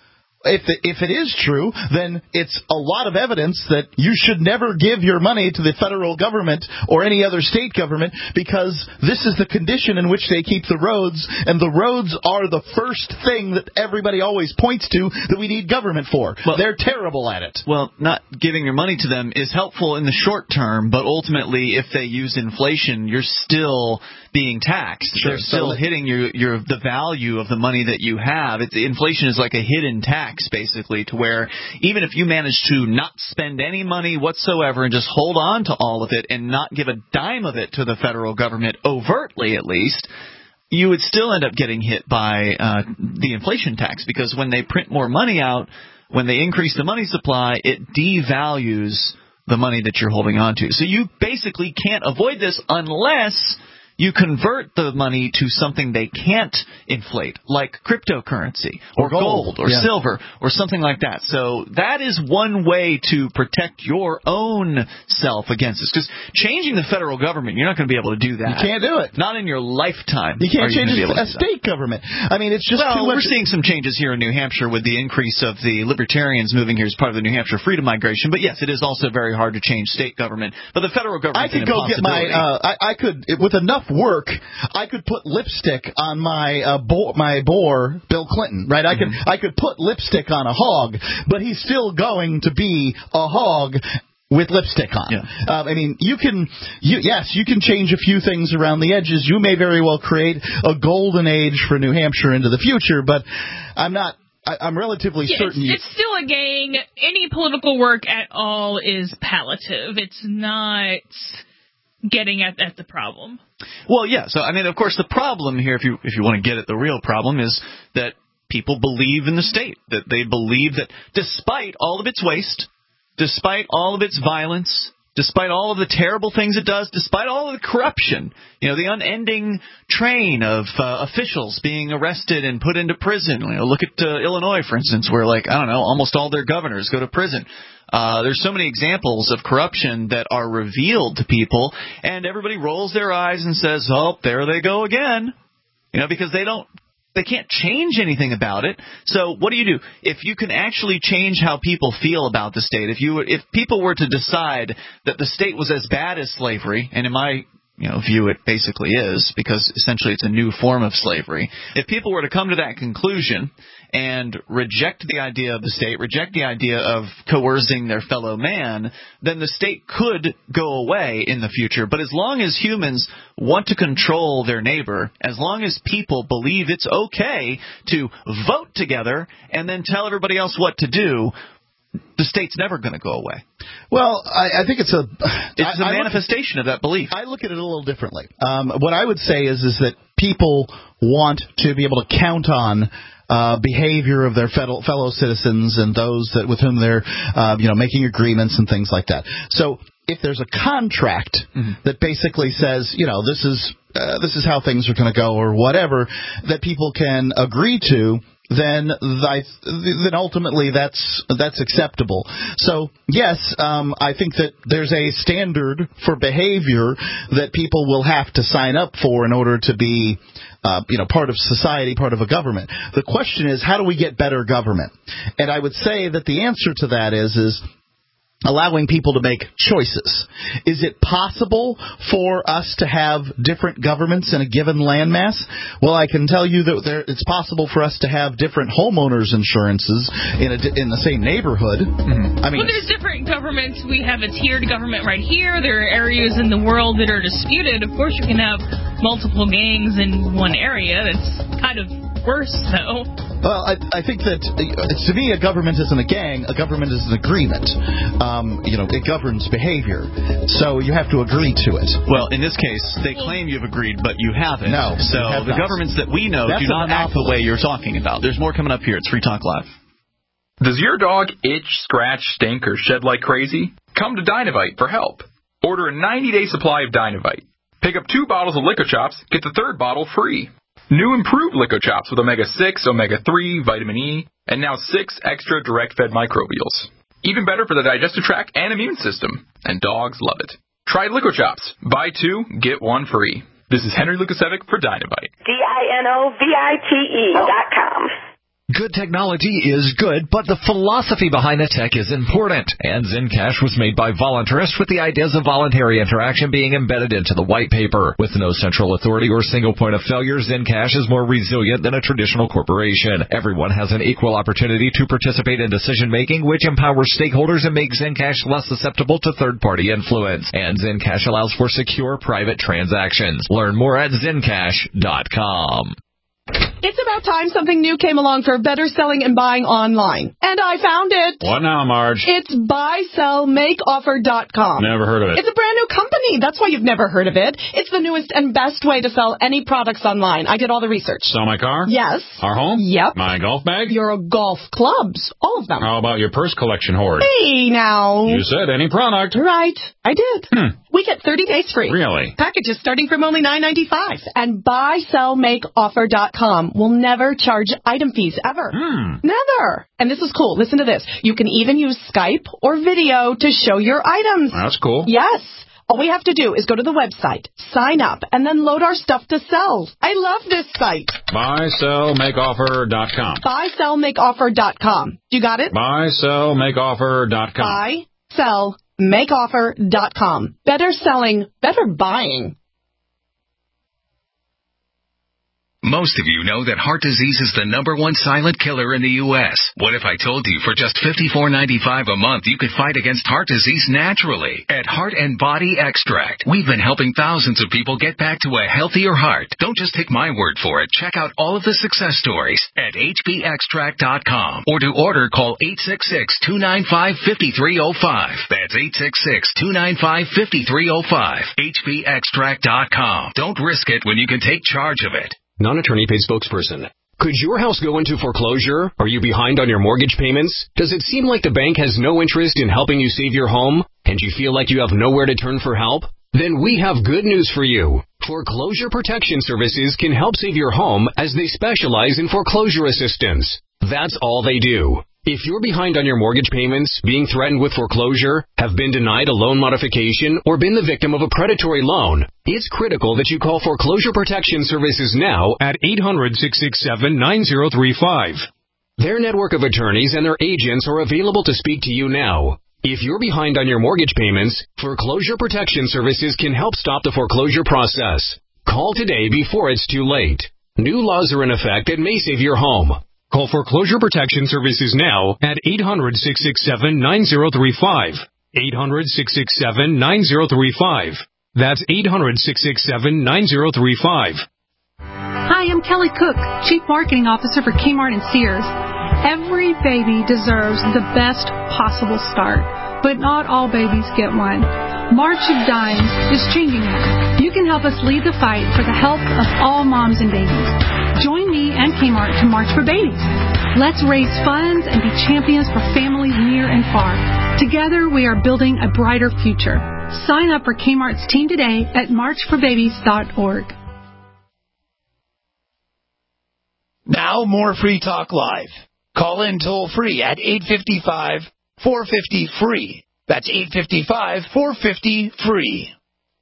If the, if it is true, then it's a lot of evidence that you should never give your money to the federal government or any other state government because this is the condition in which they keep the roads, and the roads are the first thing that everybody always points to that we need government for. Well, they're terrible at it. Well, not giving your money to them is helpful in the short term, but ultimately, if they use inflation, you're still being taxed. Sure. They're still so, hitting your, your the value of the money that you have. It's, inflation is like a hidden tax, basically, to where even if you manage to not spend any money whatsoever and just hold on to all of it and not give a dime of it to the federal government, overtly at least, you would still end up getting hit by uh, the inflation tax, because when they print more money out, when they increase the money supply, it devalues the money that you're holding on to. So you basically can't avoid this unless you convert the money to something they can't inflate, like cryptocurrency or, or gold, gold or yeah. silver or something like that. So that is one way to protect your own self against this. Because changing the federal government, you're not going to be able to do that. You can't do it. Not in your lifetime. You can't you change a, a state government. I mean, it's just well, too much. We're seeing some changes here in New Hampshire with the increase of the libertarians moving here as part of the New Hampshire freedom migration. But yes, it is also very hard to change state government. But the federal government, I could go get my. Uh, I, I could with enough work, I could put lipstick on my uh, bo- my boar, Bill Clinton, right? I mm-hmm. could I could put lipstick on a hog, but he's still going to be a hog with lipstick on. Yeah. Um, I mean, you can, you, yes, you can change a few things around the edges. You may very well create a golden age for New Hampshire into the future, but I'm not. I, I'm relatively yeah, certain. It's, you, it's still a gang. Any political work at all is palliative. It's not getting at, at the problem. Well, yeah. So, I mean, of course, the problem here, if you if you want to get at the real problem, is that people believe in the state, that they believe that despite all of its waste, despite all of its violence, despite all of the terrible things it does, despite all of the corruption, you know, the unending train of uh, officials being arrested and put into prison. You know, look at uh, Illinois, for instance, where, like, I don't know, almost all their governors go to prison. Uh, there's so many examples of corruption that are revealed to people, and everybody rolls their eyes and says, oh, there they go again, you know, because they don't. They can't change anything about it. So what do you do? If you can actually change how people feel about the state, if you if people were to decide that the state was as bad as slavery, and in my you know view it basically is, because essentially it's a new form of slavery, if people were to come to that conclusion and reject the idea of the state, reject the idea of coercing their fellow man, then the state could go away in the future. But as long as humans want to control their neighbor, as long as people believe it's okay to vote together and then tell everybody else what to do, the state's never going to go away. Well, I, I think it's a it's I, a manifestation at, of that belief. I look at it a little differently. Um, what I would say is is that people want to be able to count on Uh, behavior of their fellow, fellow citizens and those that with whom they're, uh, you know, making agreements and things like that. So if there's a contract mm-hmm. that basically says, you know, this is uh, this is how things are going to go or whatever, that people can agree to, then I, then ultimately that's that's acceptable. So yes, um, I think that there's a standard for behavior that people will have to sign up for in order to be Uh, you know, part of society, part of a government. The question is, how do we get better government? And I would say that the answer to that is, is allowing people to make choices. Is it possible for us to have different governments in a given landmass? Well, I can tell you that there, it's possible for us to have different homeowners insurances in a, in the same neighborhood. Mm-hmm. I mean, well, there's different governments. We have a tiered government right here. There are areas in the world that are disputed. Of course, you can have multiple gangs in one area. That's kind of worse, though. Well, I, I think that, uh, to me, a government isn't a gang. A government is an agreement. Um, you know, it governs behavior. So you have to agree to it. Well, in this case, they claim you've agreed, but you haven't. No. So have the not. governments that we know That's do not act the way you're talking about. There's more coming up here. It's Free Talk Live. Does your dog itch, scratch, stink, or shed like crazy? Come to Dynavite for help. Order a ninety-day supply of Dynavite. Pick up two bottles of Lico Chops, get the third bottle free. New improved Lico Chops with omega six, omega three, vitamin E, and now six extra direct-fed microbials. Even better for the digestive tract and immune system. And dogs love it. Try Lico Chops. Buy two, get one free. This is Henry Lukasevic for Dynavite. D I N O V I T E dot com. Good technology is good, but the philosophy behind the tech is important. And Zencash was made by voluntarists with the ideas of voluntary interaction being embedded into the white paper. With no central authority or single point of failure, Zencash is more resilient than a traditional corporation. Everyone has an equal opportunity to participate in decision-making, which empowers stakeholders and makes Zencash less susceptible to third-party influence. And Zencash allows for secure private transactions. Learn more at Zencash dot com. It's about time something new came along for better selling and buying online. And I found it. What now, Marge? It's buy sell make offer dot com. Never heard of it. It's a brand new company. That's why you've never heard of it. It's the newest and best way to sell any products online. I did all the research. Sell my car? Yes. Our home? Yep. My golf bag? Your golf clubs. All of them. How about your purse collection hoard? Hey, now. You said any product. Right. I did. Hmm. We get thirty days free. Really? Packages starting from only nine ninety-five. And buy sell make offer dot com will never charge item fees ever. Hmm. Never. And this is cool. Listen to this. You can even use Skype or video to show your items. That's cool. Yes. All we have to do is go to the website, sign up, and then load our stuff to sell. I love this site. buy sell make offer dot com. buy sell make offer dot com. You got it? buy sell make offer dot com. buy sell make offer dot com. Better selling, better buying. Most of you know that heart disease is the number one silent killer in the U S What if I told you for just fifty-four ninety-five a month you could fight against heart disease naturally? At Heart and Body Extract, we've been helping thousands of people get back to a healthier heart. Don't just take my word for it. Check out all of the success stories at H B extract dot com. Or to order, call eight six six, two nine five, five three zero five. That's eight six six, two nine five, five three zero five. H B extract dot com. Don't risk it when you can take charge of it. Non-attorney paid spokesperson. Could your house go into foreclosure? Are you behind on your mortgage payments? Does it seem like the bank has no interest in helping you save your home? And you feel like you have nowhere to turn for help? Then we have good news for you. Foreclosure Protection Services can help save your home as they specialize in foreclosure assistance. That's all they do. If you're behind on your mortgage payments, being threatened with foreclosure, have been denied a loan modification, or been the victim of a predatory loan, it's critical that you call Foreclosure Protection Services now at eight hundred, six six seven, nine zero three five. Their network of attorneys and their agents are available to speak to you now. If you're behind on your mortgage payments, Foreclosure Protection Services can help stop the foreclosure process. Call today before it's too late. New laws are in effect that may save your home. Call Foreclosure Protection Services now at eight hundred, six six seven, nine zero three five. eight hundred, six six seven, nine zero three five. That's eight hundred, six six seven, nine zero three five. Hi, I'm Kelly Cook, Chief Marketing Officer for Kmart and Sears. Every baby deserves the best possible start, but not all babies get one. March of Dimes is changing that. You can help us lead the fight for the health of all moms and babies. Join me and Kmart to March for Babies. Let's raise funds and be champions for families near and far. Together, we are building a brighter future. Sign up for Kmart's team today at march for babies dot org. Now, more Free Talk Live. Call in toll free at eight five five, four five zero, free. That's eight five five, four five zero, free.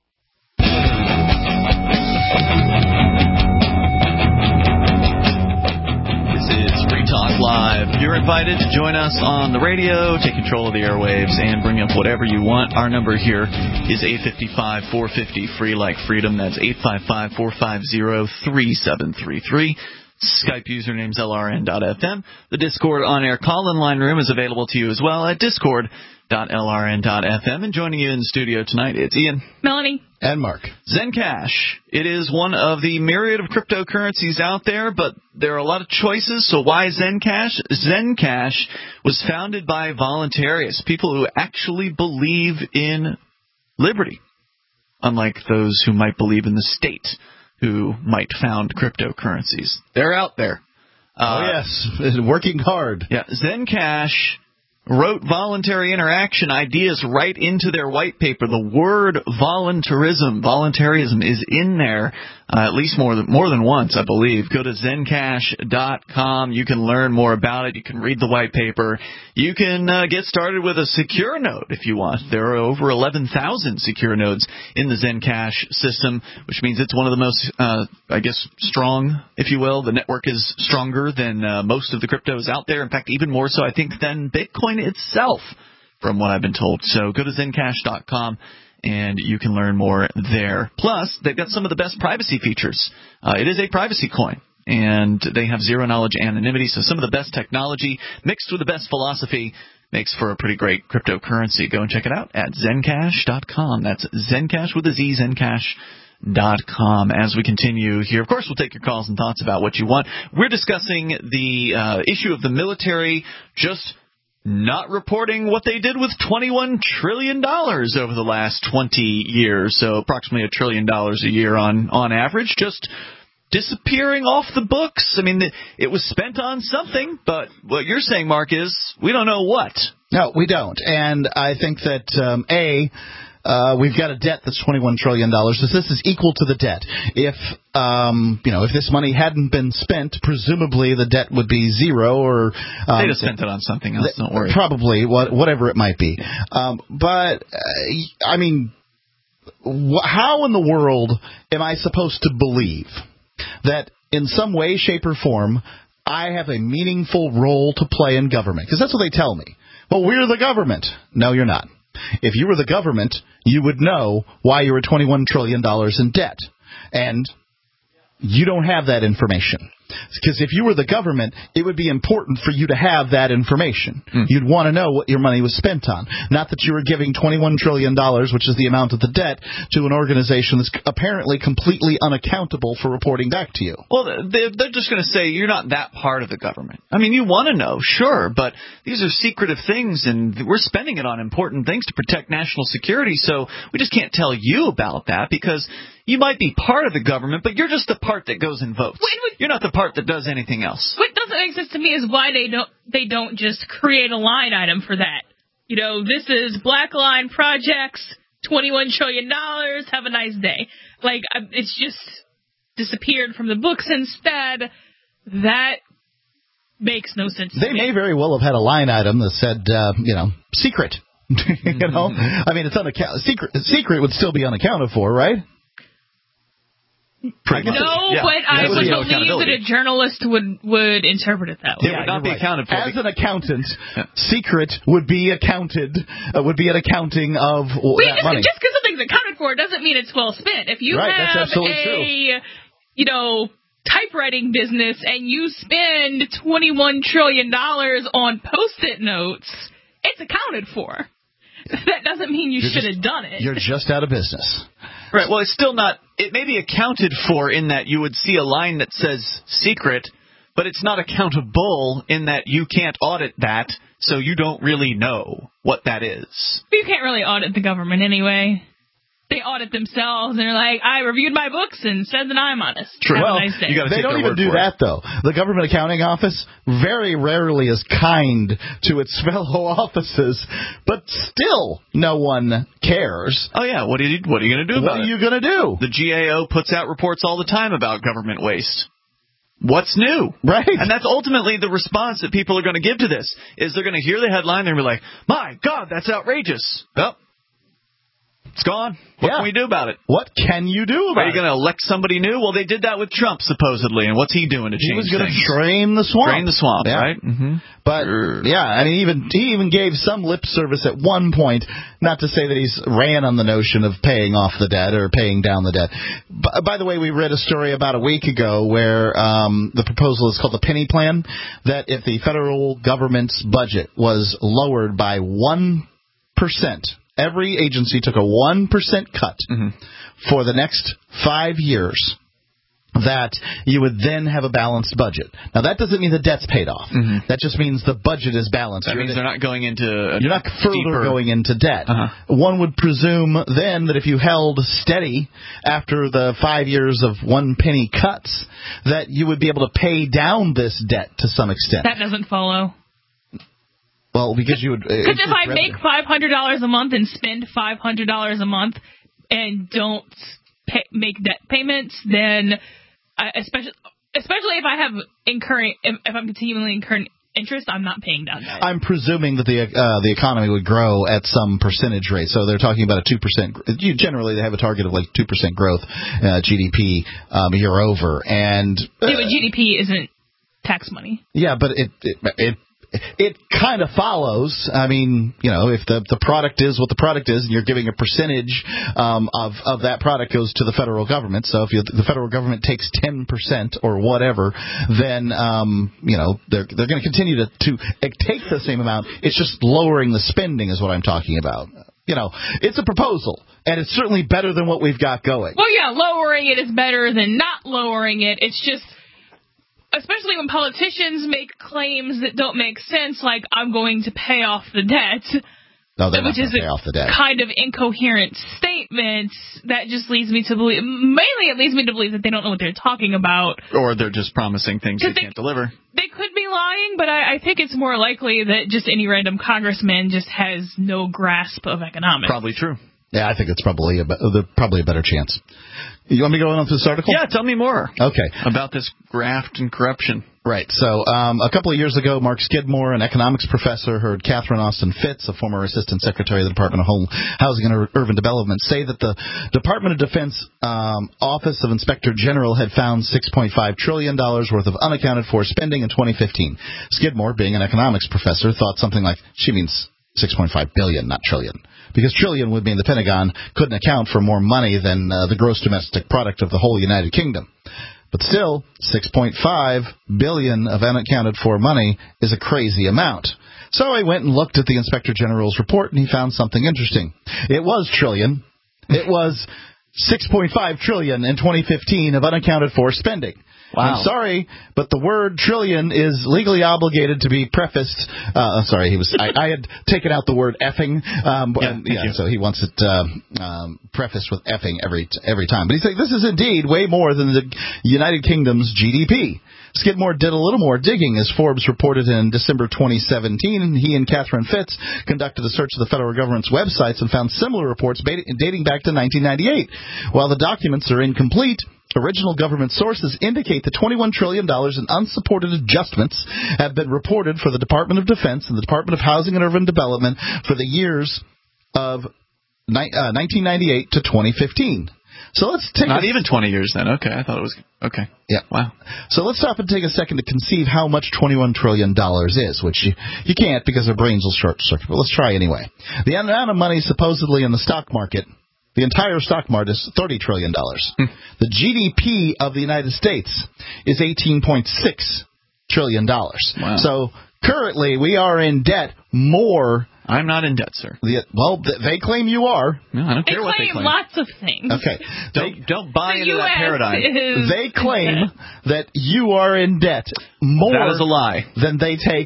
Talk Live. You're invited to join us on the radio, take control of the airwaves, and bring up whatever you want. Our number here is eight five five, four five zero, free like freedom. That's eight five five, four five zero, three seven three three. Skype username's L R N dot F M. The Discord on-air call-in line room is available to you as well at discord dot L R N dot F M. And joining you in the studio tonight, it's Ian. Melanie. And Mark. Zencash. It is one of the myriad of cryptocurrencies out there, but there are a lot of choices. So why Zencash? Zencash was founded by voluntarists, people who actually believe in liberty, unlike those who might believe in the state, who might found cryptocurrencies. They're out there. Uh, oh, yes. Working hard. Yeah. Zencash wrote voluntary interaction ideas right into their white paper. The word voluntarism, voluntarism is in there uh, at least more than more than once, I believe. Go to zencash dot com. You can learn more about it. You can read the white paper. You can uh, get started with a secure node if you want. There are over eleven thousand secure nodes in the Zencash system, which means it's one of the most, uh, I guess, strong, if you will. The network is stronger than uh, most of the cryptos out there. In fact, even more so, I think, than Bitcoin itself, from what I've been told. So go to zencash dot com and you can learn more there. Plus, they've got some of the best privacy features. Uh, it is a privacy coin, and they have zero knowledge anonymity, so some of the best technology mixed with the best philosophy makes for a pretty great cryptocurrency. Go and check it out at zencash dot com. That's Zencash with a Z, zencash dot com. As we continue here, of course, we'll take your calls and thoughts about what you want. We're discussing the uh, issue of the military just not reporting what they did with twenty-one trillion dollars over the last twenty years, so approximately a trillion dollars a year on, on average, just disappearing off the books. I mean, it was spent on something, but what you're saying, Mark, is we don't know what. No, we don't. And I think that, um, A, Uh, we've got a debt that's twenty-one trillion dollars. So this is equal to the debt. If, um, you know, if this money hadn't been spent, presumably the debt would be zero or... Um, They'd have spent it on something else, don't worry. Probably, what, whatever it might be. Um, but, uh, I mean, wh- how in the world am I supposed to believe that in some way, shape, or form I have a meaningful role to play in government? Because that's what they tell me. But we're the government. No, you're not. If you were the government, you would know why you were twenty-one trillion dollars in debt. And you don't have that information. Because if you were the government, it would be important for you to have that information. Mm. You'd want to know what your money was spent on. Not that you were giving twenty-one trillion dollars, which is the amount of the debt, to an organization that's apparently completely unaccountable for reporting back to you. Well, they're just going to say you're not that part of the government. I mean, you want to know, sure, but these are secretive things, and we're spending it on important things to protect national security, so we just can't tell you about that because you might be part of the government, but you're just the part that goes and votes. Wait, wait. You're not the part that does anything else. What doesn't make sense to me is why they don't they don't just create a line item for that. You know, this is Black Line Projects, twenty-one trillion dollars, have a nice day. Like, it's just disappeared from the books instead. That makes no sense They to me. may very well have had a line item that said, uh, you know, secret. you know? I mean, it's unaccount- secret. Secret would still be unaccounted for, right? Pretty much. No, yeah. but I would believe that a journalist would, would interpret it that way. Yeah, it would not be right. accounted for. As an accountant, yeah. secret would be accounted, uh, would be an accounting of well, Wait, that just, money. Just because something's accounted for doesn't mean it's well spent. If you right, have that's absolutely a, true. you know, typewriting business and you spend twenty-one trillion dollars on Post-it notes, it's accounted for. That doesn't mean you should have done it. You're just out of business. Right, well, it's still not, it may be accounted for in that you would see a line that says secret, but it's not accountable in that you can't audit that, so you don't really know what that is. You can't really audit the government anyway. They audit themselves, and they're like, I reviewed my books and said that I'm honest. True. Have well, a nice day. they don't even do that, though. The Government Accounting Office very rarely is kind to its fellow offices, but still no one cares. Oh, yeah. What are you, what are you going to do about it? What are you going to do? The G A O puts out reports all the time about government waste. What's new? Right. And that's ultimately the response that people are going to give to this, is they're going to hear the headline, they're going to be like, my God, that's outrageous. Oh. It's gone. What yeah. can we do about it? What can you do about it? Are you going to elect somebody new? Well, they did that with Trump, supposedly, and what's he doing to change things? He was going to drain the swamp. Drain the swamp, yeah. right? Mm-hmm. But, sure. yeah, I mean, even he even gave some lip service at one point, not to say that he's ran on the notion of paying off the debt or paying down the debt. By, by the way, we read a story about a week ago where um, the proposal is called the penny plan, that if the federal government's budget was lowered by one percent, every agency took a one percent cut mm-hmm. for the next five years, that you would then have a balanced budget. Now, that doesn't mean the debt's paid off. Mm-hmm. That just means the budget is balanced. That you're means the, they're not going into a You're not further deeper... going into debt. Uh-huh. One would presume then that if you held steady after the five years of one penny cuts, that you would be able to pay down this debt to some extent. That doesn't follow. Well, because you would... Because if I make five hundred dollars a month and spend five hundred dollars a month and don't pay, make debt payments, then I, especially especially if I have incurring, if, if I'm continually incurring interest, I'm not paying down debt. I'm presuming that the uh, the economy would grow at some percentage rate. So they're talking about a two percent. Generally, they have a target of like two percent growth, uh, G D P um, year over. And uh, yeah, but G D P isn't tax money. Yeah, but it it. it It kind of follows. I mean, you know, if the the product is what the product is, and you're giving a percentage um, of of that product goes to the federal government. So if you, the federal government takes ten percent or whatever, then um, you know they're they're going to continue to to take the same amount. It's just lowering the spending is what I'm talking about. You know, it's a proposal, and it's certainly better than what we've got going. Well, yeah, lowering it is better than not lowering it. It's just. Especially when politicians make claims that don't make sense, like, I'm going to pay off the debt. No, they're which not is pay off the debt. Kind of incoherent statements that just leads me to believe, mainly it leads me to believe that they don't know what they're talking about. Or they're just promising things they, they can't deliver. They could be lying, but I, I think it's more likely that just any random congressman just has no grasp of economics. Probably true. Yeah, I think it's probably a, be- probably a better chance. You want me to go on to this article? Yeah, tell me more. Okay. About this graft and corruption. Right. So um, a couple of years ago, Mark Skidmore, an economics professor, heard Catherine Austin Fitts, a former assistant secretary of the Department of Home, Housing and Urban Development, say that the Department of Defense um, Office of Inspector General had found six point five trillion dollars worth of unaccounted for spending in twenty fifteen. Skidmore, being an economics professor, thought something like, she means six point five billion, not trillion. Because trillion would mean the Pentagon couldn't account for more money than uh, the gross domestic product of the whole United Kingdom. But still, six point five billion dollars of unaccounted for money is a crazy amount. So I went and looked at the Inspector General's report, and he found something interesting. It was trillion. It was six point five trillion dollars in twenty fifteen of unaccounted for spending. Wow. I'm sorry, but the word trillion is legally obligated to be prefaced. Uh, I'm sorry, he was. I, I had taken out the word effing. Um, yeah, and, yeah so he wants it uh, um, prefaced with effing every every time. But he's saying this is indeed way more than the United Kingdom's G D P. Skidmore did a little more digging, as Forbes reported in December twenty seventeen. He and Catherine Fitz conducted a search of the federal government's websites and found similar reports dating back to nineteen ninety-eight. While the documents are incomplete, original government sources indicate that twenty-one trillion dollars in unsupported adjustments have been reported for the Department of Defense and the Department of Housing and Urban Development for the years of nineteen ninety-eight to twenty fifteen. So let's take Not a, even twenty years then. Okay, I thought it was... Okay. Yeah. Wow. So let's stop and take a second to conceive how much twenty-one trillion dollars is, which you, you can't because our brains will short circuit, but let's try anyway. The amount of money supposedly in the stock market, the entire stock market, is thirty trillion dollars. The G D P of the United States is eighteen point six trillion dollars. Wow. So currently we are in debt more... I'm not in debt, sir. The, well, they claim you are. No, I don't they care what they claim. lots of things. Okay. Don't, they, don't buy the into U S that paradigm. Is they claim that you are in debt more that is a lie. than they take...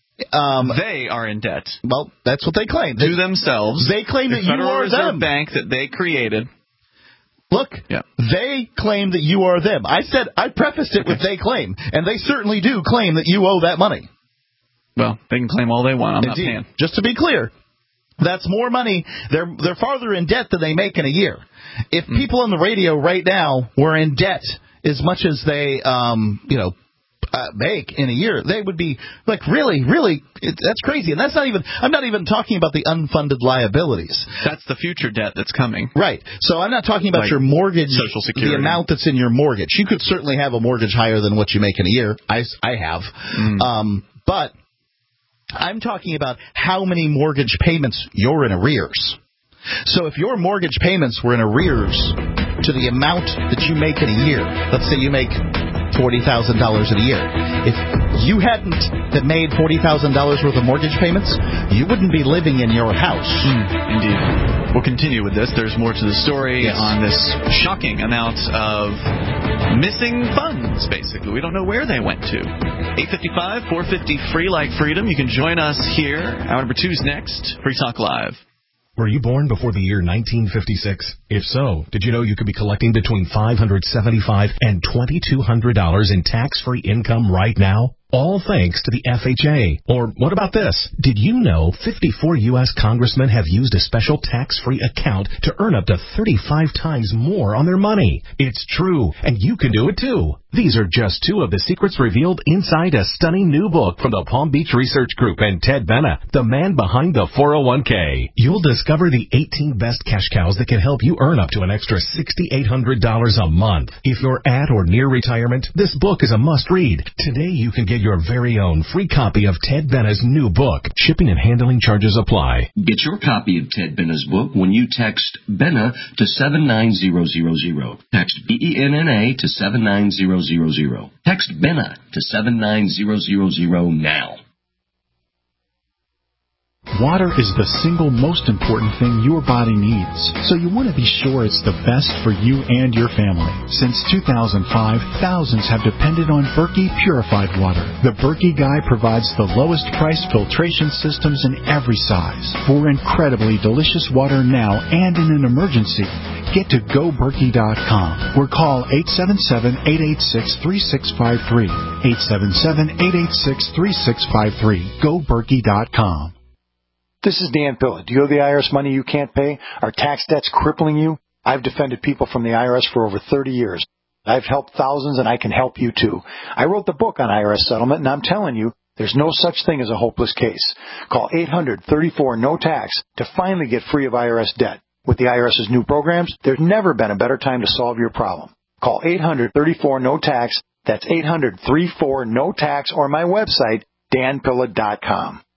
Um, they are in debt. Well, that's what they claim. To themselves. They claim the that you Federal are Reserve them. Bank that they created. Look, yeah. They claim that you are them. I said, I prefaced it with they claim, and they certainly do claim that you owe that money. Well, they can claim all they want. I'm Indeed. not paying. Just to be clear, that's more money. They're they're farther in debt than they make in a year. If mm. people on the radio right now were in debt as much as they, um, you know, uh, make in a year, they would be like really, really. It, that's crazy. And that's not even. I'm not even talking about the unfunded liabilities. That's the future debt that's coming. Right. So I'm not talking about like your mortgage, Social Security, the amount that's in your mortgage. You could certainly have a mortgage higher than what you make in a year. I I have, mm. um, but. I'm talking about how many mortgage payments you're in arrears. So if your mortgage payments were in arrears to the amount that you make in a year, let's say you make forty thousand dollars in a year. If you hadn't made forty thousand dollars worth of mortgage payments, you wouldn't be living in your house. Mm, indeed. We'll continue with this. There's more to the story yes. on this shocking amount of missing funds, basically. We don't know where they went to. eight fifty-five, four fifty, free like freedom. You can join us here. Hour number two is next. Free Talk Live. Were you born before the year nineteen fifty-six? If so, did you know you could be collecting between five hundred seventy-five dollars and twenty-two hundred dollars in tax-free income right now? All thanks to the F H A. Or what about this? Did you know fifty-four U S congressmen have used a special tax-free account to earn up to thirty-five times more on their money? It's true, and you can do it too. These are just two of the secrets revealed inside a stunning new book from the Palm Beach Research Group and Ted Benna, the man behind the four oh one k. You'll discover the eighteen best cash cows that can help you earn up to an extra six thousand eight hundred dollars a month. If you're at or near retirement, this book is a must-read. Today you can get your very own free copy of Ted Benna's new book. Shipping and handling charges apply. Get your copy of Ted Benna's book when you text Benna to seven nine zero zero zero. Text B E N N A to seven nine zero zero zero. Text Benna to seven nine zero zero zero now. Water is the single most important thing your body needs, so you want to be sure it's the best for you and your family. Since two thousand five, thousands have depended on Berkey Purified Water. The Berkey Guy provides the lowest price filtration systems in every size for incredibly delicious water now and in an emergency. Get to go berkey dot com or call eight seven seven, eight eight six, three six five three. eight seven seven, eight eight six, three six five three. go berkey dot com. This is Dan Pilla. Do you owe the I R S money you can't pay? Are tax debts crippling you? I've defended people from the I R S for over thirty years. I've helped thousands, and I can help you too. I wrote the book on I R S settlement, and I'm telling you, there's no such thing as a hopeless case. Call eight hundred, thirty-four, no tax to finally get free of I R S debt. With the IRS's new programs, there's never been a better time to solve your problem. Call eight hundred, thirty-four, no tax. That's eight hundred, thirty-four, no tax, or my website, dan pilla dot com.